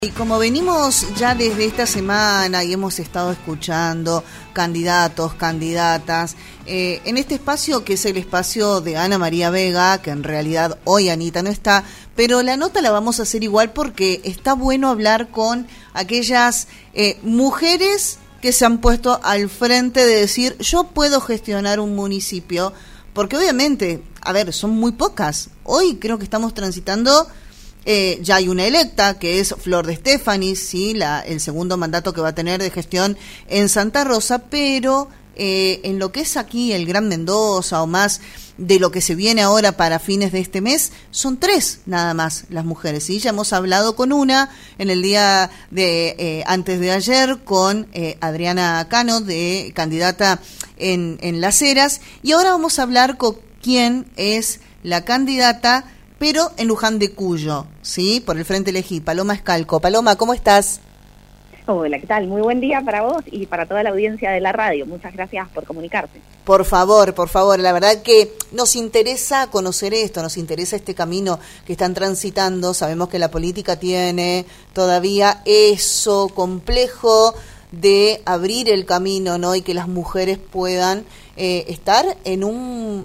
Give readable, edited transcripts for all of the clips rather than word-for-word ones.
Y como venimos ya desde esta semana y hemos estado escuchando candidatos, candidatas, en este espacio que es el espacio de Ana María Vega, que en realidad hoy Anita no está, pero la nota la vamos a hacer igual porque está bueno hablar con aquellas mujeres que se han puesto al frente de decir, yo puedo gestionar un municipio, porque obviamente, a ver, son muy pocas. Hoy creo que estamos transitando... ya hay una electa, que es Flor de Stefani, ¿sí? El segundo mandato que va a tener de gestión en Santa Rosa, pero en lo que es aquí el Gran Mendoza o más de lo que se viene ahora para fines de este mes, son 3 nada más las mujeres, ¿sí? Ya hemos hablado con una en el día de antes de ayer con Adriana Cano, de candidata en Las Heras, y ahora vamos a hablar con quién es la candidata pero en Luján de Cuyo, ¿sí? Por el Frente Elegí, Paloma Escalco. Paloma, ¿cómo estás? Hola, ¿qué tal? Muy buen día para vos y para toda la audiencia de la radio. Muchas gracias por comunicarte. Por favor, la verdad que nos interesa conocer esto, nos interesa este camino que están transitando. Sabemos que la política tiene todavía eso complejo de abrir el camino, ¿no? Y que las mujeres puedan estar en un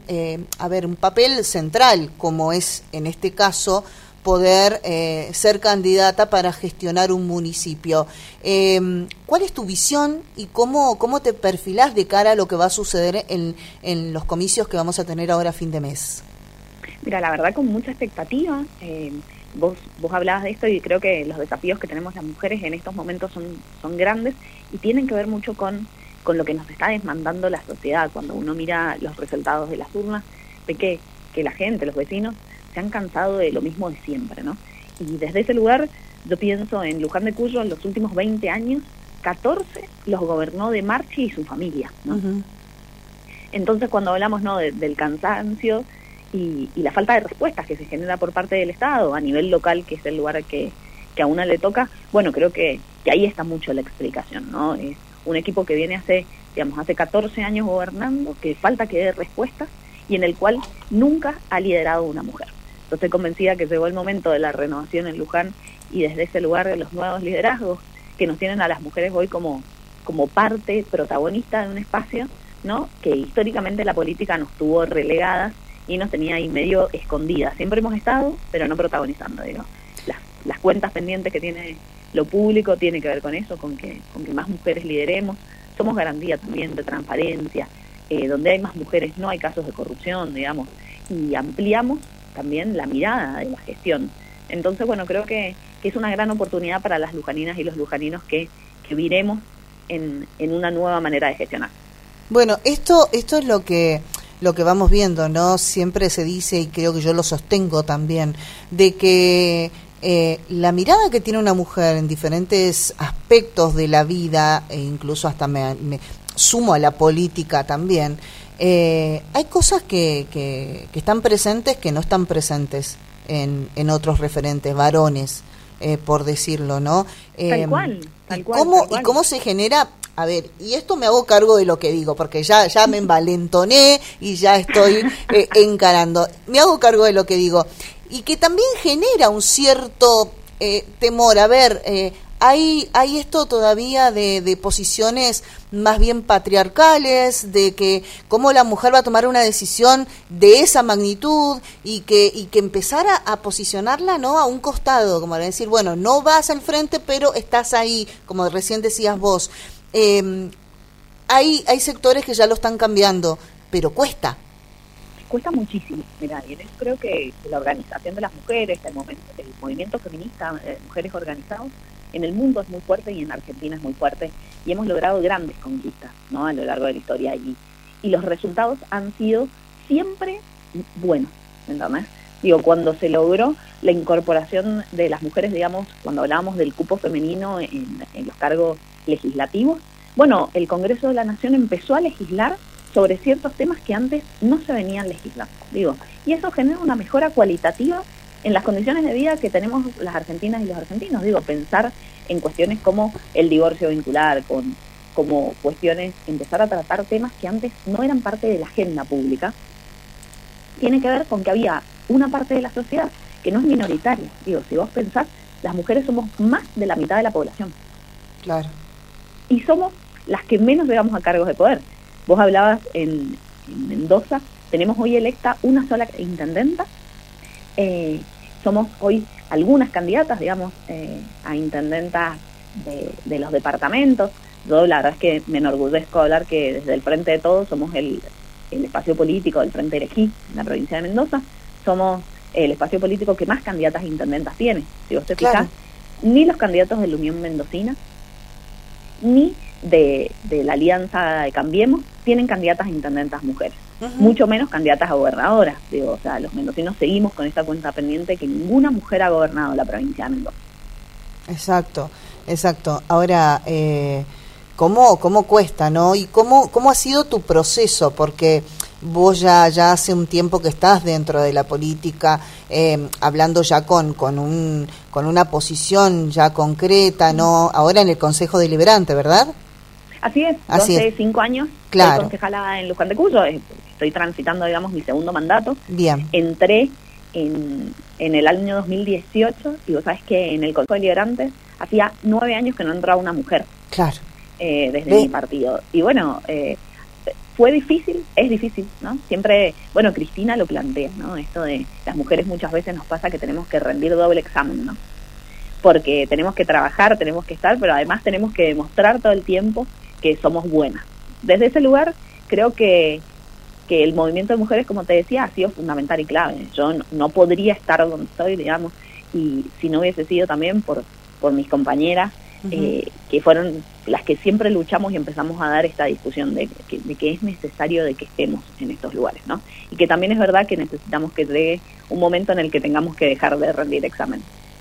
papel central, como es en este caso poder ser candidata para gestionar un municipio. ¿Cuál es tu visión y cómo te perfilás de cara a lo que va a suceder en los comicios que vamos a tener ahora a fin de mes? Mira, la verdad con mucha expectativa. Vos hablabas de esto y creo que los desafíos que tenemos las mujeres en estos momentos son grandes y tienen que ver mucho con lo que nos está demandando la sociedad. Cuando uno mira los resultados de las urnas, ve que la gente, los vecinos, se han cansado de lo mismo de siempre, ¿no? Y desde ese lugar, yo pienso en Luján de Cuyo, en los últimos 20 años, 14 los gobernó de Marchi y su familia, ¿no? Uh-huh. Entonces, cuando hablamos, ¿no, del cansancio y la falta de respuestas que se genera por parte del Estado a nivel local, que es el lugar que a una le toca, bueno, creo que ahí está mucho la explicación, ¿no? Es un equipo que viene hace 14 años gobernando, que falta que dé respuestas y en el cual nunca ha liderado una mujer. Yo estoy convencida que llegó el momento de la renovación en Luján y desde ese lugar de los nuevos liderazgos que nos tienen a las mujeres hoy como parte protagonista de un espacio, ¿no? Que históricamente la política nos tuvo relegadas y nos tenía ahí medio escondidas. Siempre hemos estado, pero no protagonizando, digo. Las cuentas pendientes que tiene lo público tiene que ver con eso, con que más mujeres lideremos. Somos garantía también de transparencia, donde hay más mujeres no hay casos de corrupción, digamos, y ampliamos también la mirada de la gestión. Entonces, bueno, creo que es una gran oportunidad para las lujaninas y los lujaninos que viremos en una nueva manera de gestionar. Bueno, esto es lo que vamos viendo, ¿no? Siempre se dice, y creo que yo lo sostengo también, de que la mirada que tiene una mujer en diferentes aspectos de la vida, e incluso hasta me sumo a la política también, hay cosas que están presentes que no están presentes en otros referentes, varones, por decirlo, ¿no? Tal cual. ¿Y cómo se genera? A ver, y esto me hago cargo de lo que digo, porque ya me envalentoné y ya estoy encarando. Me hago cargo de lo que digo. Y que también genera un cierto temor. A ver, hay esto todavía de posiciones más bien patriarcales, de que cómo la mujer va a tomar una decisión de esa magnitud y que empezara a posicionarla, ¿no?, a un costado, como decir, bueno, no vas al frente, pero estás ahí, como recién decías vos. Hay sectores que ya lo están cambiando, pero cuesta muchísimo. Mira, y en eso creo que la organización de las mujeres, el movimiento feminista de mujeres organizadas en el mundo es muy fuerte y en Argentina es muy fuerte y hemos logrado grandes conquistas, ¿no?, a lo largo de la historia y los resultados han sido siempre buenos, ¿entendés? Digo, cuando se logró la incorporación de las mujeres, digamos, cuando hablábamos del cupo femenino en los cargos legislativos, bueno, el Congreso de la Nación empezó a legislar sobre ciertos temas que antes no se venían legislando, digo, y eso genera una mejora cualitativa en las condiciones de vida que tenemos las argentinas y los argentinos. Digo, pensar en cuestiones como el divorcio vincular, como cuestiones, empezar a tratar temas que antes no eran parte de la agenda pública, tiene que ver con que había una parte de la sociedad que no es minoritaria. Digo, si vos pensás, las mujeres somos más de la mitad de la población. Claro. Y somos las que menos llegamos a cargos de poder. Vos hablabas en Mendoza, tenemos hoy electa una sola intendenta, somos hoy algunas candidatas, digamos, a intendentas de los departamentos. Yo la verdad es que me enorgullezco hablar que desde el Frente de Todos somos el espacio político del Frente Elegí en la provincia de Mendoza, somos el espacio político que más candidatas a intendentas tiene. Si vos te fijás, ni los candidatos de la Unión Mendocina, ni de la Alianza de Cambiemos tienen candidatas a intendentas mujeres, mucho menos candidatas a gobernadoras. Digo, o sea, los mendocinos seguimos con esta cuenta pendiente que ninguna mujer ha gobernado la provincia de Mendoza. Exacto. Ahora, ¿cómo cuesta, no? ¿Y cómo ha sido tu proceso? Porque vos ya hace un tiempo que estás dentro de la política, hablando ya con una posición ya concreta, ¿no? Ahora en el Consejo Deliberante, ¿verdad? Así es. Yo hace 5 años soy concejala en Luján de Cuyo, estoy transitando, digamos, mi segundo mandato. Bien. Entré en el año 2018 y vos sabés que en el Consejo Deliberante hacía 9 años que no entraba una mujer. Claro. Desde mi partido. Y bueno, fue difícil, es difícil, ¿no? Siempre, bueno, Cristina lo plantea, ¿no? Esto de las mujeres muchas veces nos pasa que tenemos que rendir doble examen, ¿no? Porque tenemos que trabajar, tenemos que estar, pero además tenemos que demostrar todo el tiempo que somos buenas. Desde ese lugar, creo que el movimiento de mujeres, como te decía, ha sido fundamental y clave. Yo no podría estar donde estoy, digamos, y si no hubiese sido también por mis compañeras, que fueron las que siempre luchamos y empezamos a dar esta discusión de que es necesario de que estemos en estos lugares, ¿no? Y que también es verdad que necesitamos que llegue un momento en el que tengamos que dejar de rendir examen.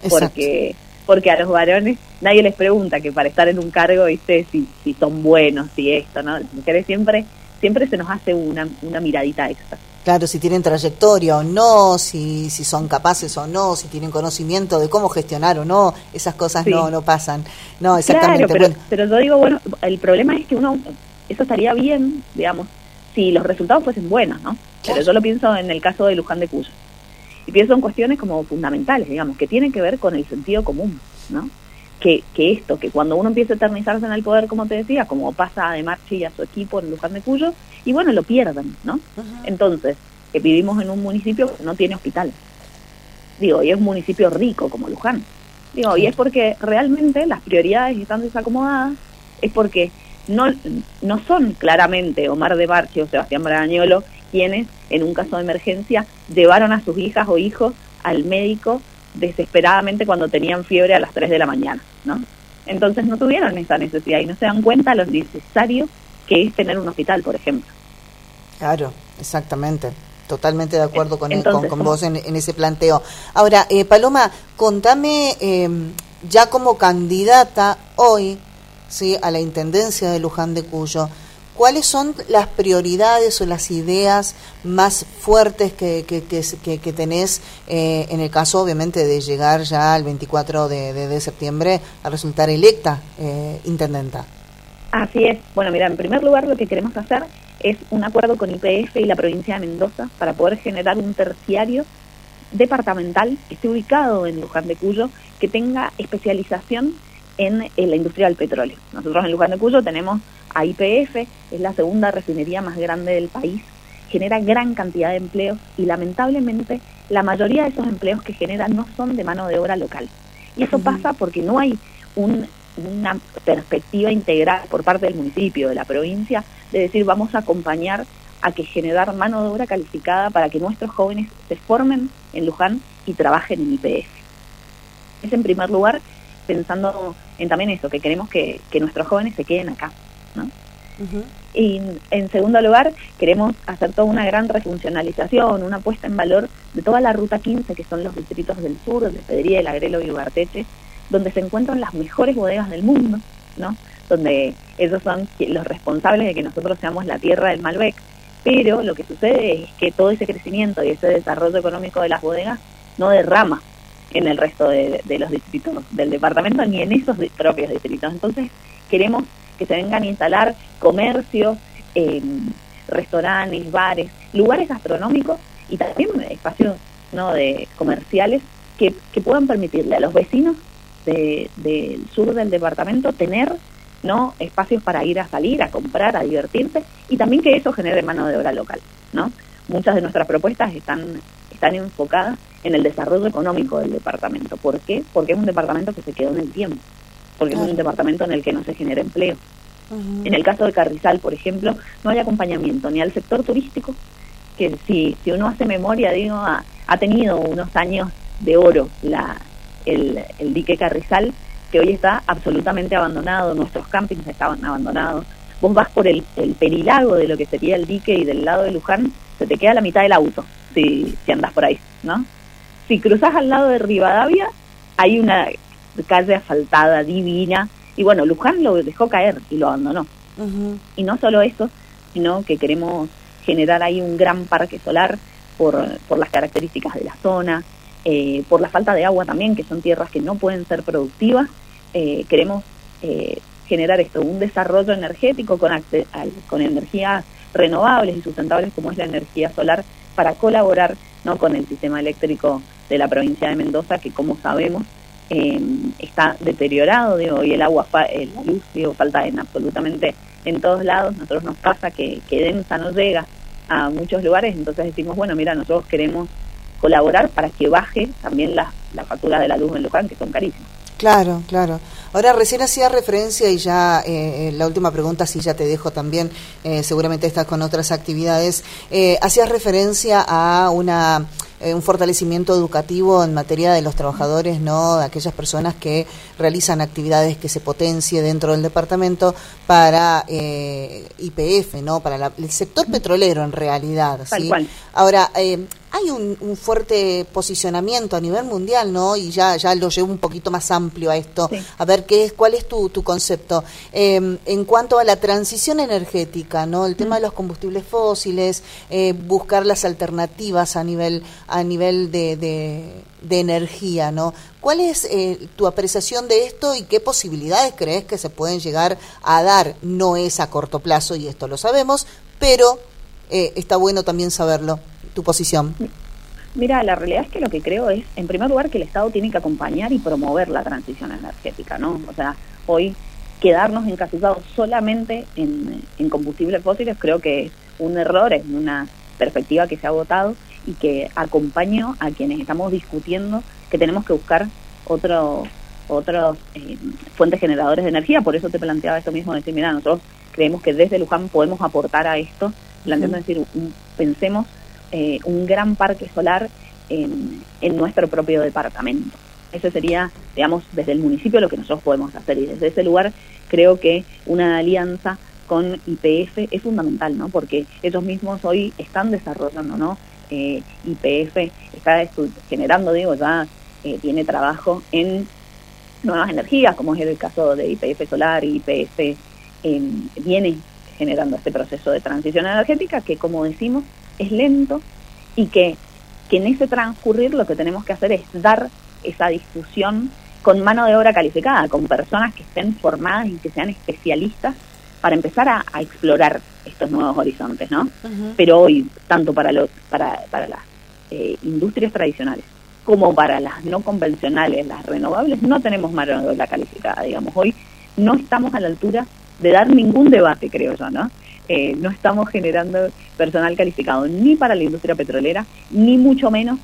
Porque a los varones nadie les pregunta que para estar en un cargo, ¿viste? Si son buenos, si esto, ¿no? Las mujeres siempre se nos hace una miradita extra. Claro, si tienen trayectoria o no, si son capaces o no, si tienen conocimiento de cómo gestionar o no, esas cosas no pasan. No, exactamente. Claro, pero yo digo, bueno, el problema es que eso estaría bien, digamos, si los resultados fuesen buenos, ¿no? Claro. Pero yo lo pienso en el caso de Luján de Cuyo. Y pienso en cuestiones como fundamentales, digamos, que tienen que ver con el sentido común, ¿no? Que cuando uno empieza a eternizarse en el poder, como te decía, como pasa a De Marchi y a su equipo en Luján de Cuyo, y bueno, lo pierden, ¿no? Entonces, que vivimos en un municipio que no tiene hospital. Digo, y es un municipio rico como Luján. Digo, y es porque realmente las prioridades están desacomodadas, es porque no son claramente Omar De Marchi o Sebastián Bragañolo quienes, en un caso de emergencia, llevaron a sus hijas o hijos al médico desesperadamente cuando tenían fiebre a las 3 de la mañana, ¿no? Entonces no tuvieron esa necesidad y no se dan cuenta lo necesario que es tener un hospital, por ejemplo. Claro, exactamente. Totalmente de acuerdo con vos en ese planteo. Ahora, Paloma, contame, ya como candidata hoy, ¿sí?, a la Intendencia de Luján de Cuyo, ¿cuáles son las prioridades o las ideas más fuertes que tenés en el caso, obviamente, de llegar ya el 24 de septiembre a resultar electa intendenta? Así es. Bueno, mira, en primer lugar lo que queremos hacer es un acuerdo con YPF y la provincia de Mendoza para poder generar un terciario departamental que esté ubicado en Luján de Cuyo, que tenga especialización en la industria del petróleo. Nosotros en Luján de Cuyo tenemos a YPF, es la segunda refinería más grande del país, genera gran cantidad de empleos y lamentablemente la mayoría de esos empleos que genera no son de mano de obra local. Y eso pasa porque no hay una perspectiva integral por parte del municipio, de la provincia, de decir vamos a acompañar a que generar mano de obra calificada para que nuestros jóvenes se formen en Luján y trabajen en YPF. Es en primer lugar pensando en también eso, que queremos que nuestros jóvenes se queden acá, ¿no? Y en segundo lugar, queremos hacer toda una gran refuncionalización, una puesta en valor de toda la Ruta 15, que son los distritos del sur, de Pedría, El Agrelo y Ugarteche, donde se encuentran las mejores bodegas del mundo, ¿no? Donde ellos son los responsables de que nosotros seamos la tierra del Malbec. Pero lo que sucede es que todo ese crecimiento y ese desarrollo económico de las bodegas no derrama en el resto de los distritos del departamento, ni en esos propios distritos. Entonces, queremos que se vengan a instalar comercios, restaurantes, bares, lugares gastronómicos y también espacios, ¿no?, de comerciales que puedan permitirle a los vecinos del sur del departamento tener, ¿no?, espacios para ir a salir, a comprar, a divertirse, y también que eso genere mano de obra local, ¿no? Muchas de nuestras propuestas están enfocadas en el desarrollo económico del departamento. ¿Por qué? Porque es un departamento que se quedó en el tiempo, porque es un departamento en el que no se genera empleo. En el caso de Carrizal, por ejemplo, no hay acompañamiento ni al sector turístico, que si uno hace memoria, digo, ha tenido unos años de oro el dique Carrizal, que hoy está absolutamente abandonado, nuestros campings estaban abandonados. Vos vas por el perilago de lo que sería el dique y del lado de Luján, se te queda la mitad del auto si andás por ahí, ¿no? Si cruzás al lado de Rivadavia, hay una calle asfaltada divina, y bueno, Luján lo dejó caer y lo abandonó. Y no solo eso, sino que queremos generar ahí un gran parque solar por las características de la zona, por la falta de agua también, que son tierras que no pueden ser productivas. Queremos generar un desarrollo energético con energías renovables y sustentables como es la energía solar, para colaborar, ¿no?, con el sistema eléctrico de la provincia de Mendoza, que como sabemos está deteriorado, digo, y el agua, la luz, digo, falta absolutamente en todos lados. Nosotros nos pasa que Densa no llega a muchos lugares, entonces decimos, bueno, mira, nosotros queremos colaborar para que baje también la factura de la luz en Luján, que son carísimas. Claro, claro. Ahora, recién hacía referencia, y ya la última pregunta, si ya te dejo también, seguramente estás con otras actividades, hacías referencia a un fortalecimiento educativo en materia de los trabajadores, ¿no?, de aquellas personas que realizan actividades que se potencie dentro del departamento para YPF, ¿no?, para el sector petrolero en realidad, ¿sí? Tal cual. Ahora, hay un fuerte posicionamiento a nivel mundial, ¿no? Y ya lo llevo un poquito más amplio a esto. Sí. A ver, ¿cuál es tu concepto? En cuanto a la transición energética, ¿no? El tema de los combustibles fósiles, buscar las alternativas a nivel de energía, ¿no? ¿Cuál es tu apreciación de esto y qué posibilidades crees que se pueden llegar a dar? No es a corto plazo, y esto lo sabemos, pero está bueno también saberlo. Tu posición. Mira, la realidad es que lo que creo es, en primer lugar, que el Estado tiene que acompañar y promover la transición energética, ¿no? O sea, hoy quedarnos encasillados solamente en combustibles fósiles creo que es un error, es una perspectiva que se ha agotado, y que acompaño a quienes estamos discutiendo que tenemos que buscar otros fuentes generadores de energía. Por eso te planteaba esto mismo, decir, mira, nosotros creemos que desde Luján podemos aportar a esto, planteando decir, pensemos un gran parque solar en nuestro propio departamento. Eso sería, digamos, desde el municipio lo que nosotros podemos hacer, y desde ese lugar creo que una alianza con YPF es fundamental, ¿no? Porque ellos mismos hoy están desarrollando, ¿no? YPF está generando, digo, ya tiene trabajo en nuevas energías, como es el caso de YPF Solar. Y YPF viene generando este proceso de transición energética que, como decimos, es lento, y que en ese transcurrir lo que tenemos que hacer es dar esa discusión con mano de obra calificada, con personas que estén formadas y que sean especialistas para empezar a explorar estos nuevos horizontes, ¿no? Pero hoy, tanto para las industrias tradicionales como para las no convencionales, las renovables, no tenemos mano de obra calificada, digamos. Hoy no estamos a la altura de dar ningún debate, creo yo, ¿no? No estamos generando personal calificado ni para la industria petrolera, ni mucho menos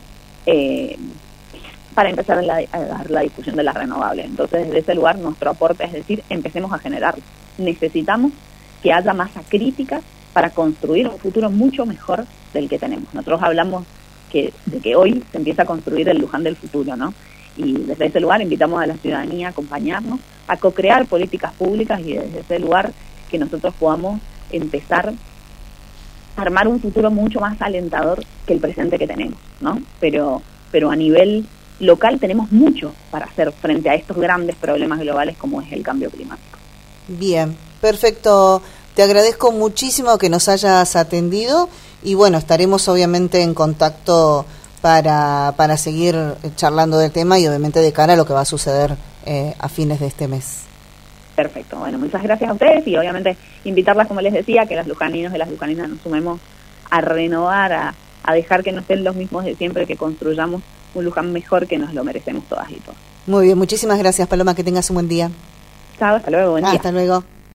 para empezar a dar la discusión de las renovables. Entonces, desde ese lugar, nuestro aporte es decir, empecemos a generarlo. Necesitamos que haya masa crítica para construir un futuro mucho mejor del que tenemos. Nosotros hablamos de que hoy se empieza a construir el Luján del futuro, ¿no? Y desde ese lugar invitamos a la ciudadanía a acompañarnos, a co-crear políticas públicas, y desde ese lugar que nosotros podamos empezar a armar un futuro mucho más alentador que el presente que tenemos, ¿no? Pero a nivel local tenemos mucho para hacer frente a estos grandes problemas globales como es el cambio climático. Bien, perfecto. Te agradezco muchísimo que nos hayas atendido, y bueno, estaremos obviamente en contacto para seguir charlando del tema, y obviamente de cara a lo que va a suceder a fines de este mes. Perfecto, bueno, muchas gracias a ustedes, y obviamente invitarlas, como les decía, que las lujaninos y las lujaninas nos sumemos a renovar, a dejar que no estén los mismos de siempre, que construyamos un Luján mejor, que nos lo merecemos todas y todos. Muy bien, muchísimas gracias, Paloma, que tengas un buen día. Chao, hasta luego, buen día. Hasta luego.